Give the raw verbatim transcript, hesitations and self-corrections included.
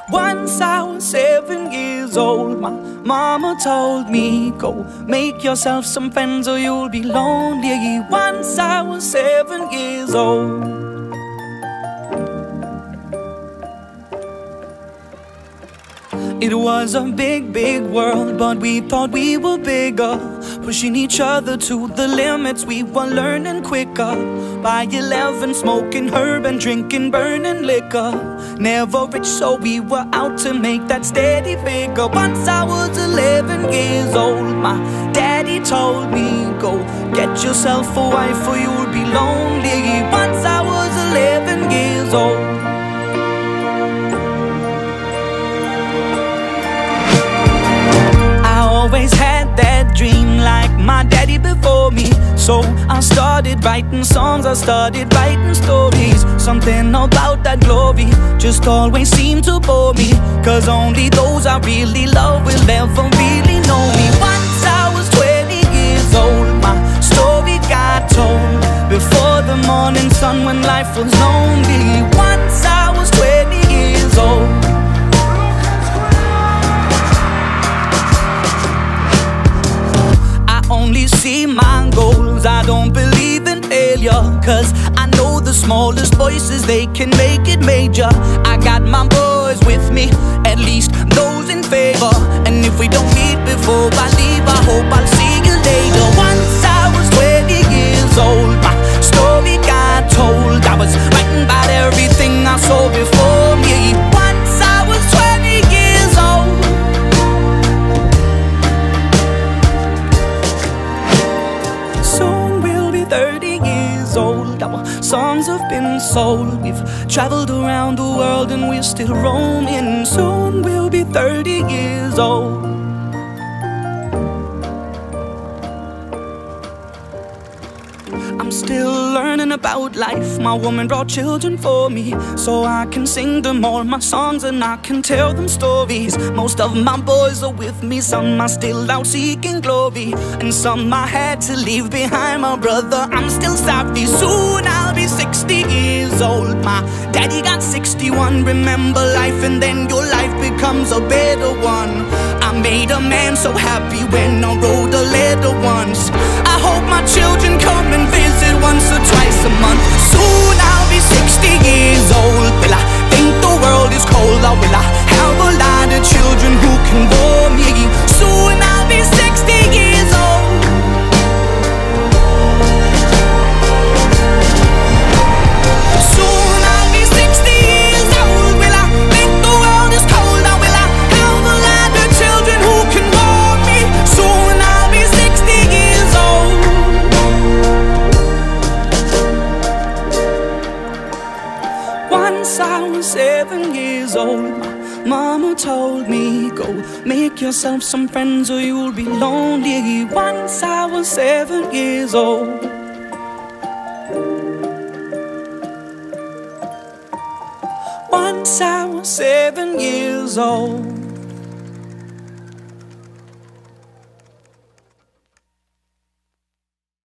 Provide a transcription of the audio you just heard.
Once I was seven years old, my mama told me, go make yourself some friends or you'll be lonely. Once I was seven years old. It was a big, big world, but we thought we were bigger, pushing each other to the limits. We were learning quicker. By eleven, smoking herb and drinking burning liquor. Never rich, so we were out to make that steady figure. Once I was eleven years old, my daddy told me, go get yourself a wife or you'll be lonely. Once I was eleven years old. Always had that dream like my daddy before me. So I started writing songs, I started writing stories. Something about that glory just always seemed to bore me, cause only those I really love will ever really know me. Once I was twenty years old, my story got told before the morning sun when life was lonely. Once I was twenty years old. Only see my goals, I don't believe in failure, cause I know the smallest voices, they can make it major. I got my boys with me, at least those in favor. And if we don't meet before I leave, I hope I'll see you later. Once I was twenty years old, my story got told. I was writing about everything I saw before me. Once I was twenty years old. thirty years old, our songs have been sold. We've traveled around the world and we're still roaming. Soon we'll be thirty years old. I'm still learning about life. My woman brought children for me, so I can sing them all my songs and I can tell them stories. Most of my boys are with me, some are still out seeking glory, and some I had to leave behind. My brother, I'm still sorry. Soon I'll be sixty years old. My daddy got sixty-one. Remember life and then your life becomes a better one. I made a man so happy when I wrote a letter once. I hope my children come and visit once or twice a month. Soon I'll be sixty years old. Will I think the world is cold, or will I have a lot of children who can bore me? Soon I'll be sixty years old. Soon I'll be sixty years old. Will I think the world is cold, or will I have a lot of children who can bore me? Soon I'll be sixty years old. Once I was seven years old, my mama told me, go make yourself some friends or you'll be lonely. Once I was seven years old. Once I was seven years old.